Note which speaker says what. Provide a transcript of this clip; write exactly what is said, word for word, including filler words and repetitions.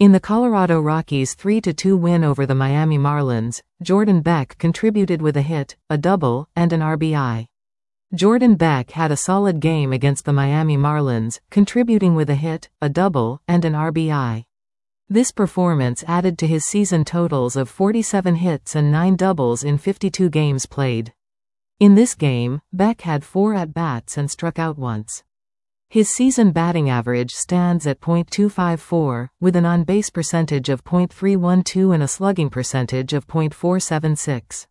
Speaker 1: In the Colorado Rockies' three to two win over the Miami Marlins, Jordan Beck contributed with a hit, a double, and an R B I. Jordan Beck had a solid game against the Miami Marlins, contributing with a hit, a double, and an R B I. This performance added to his season totals of forty-seven hits and nine doubles in fifty-two games played. In this game, Beck had four at-bats and struck out once. His season batting average stands at point two five four, with an on-base percentage of point three one two and a slugging percentage of point four seven six.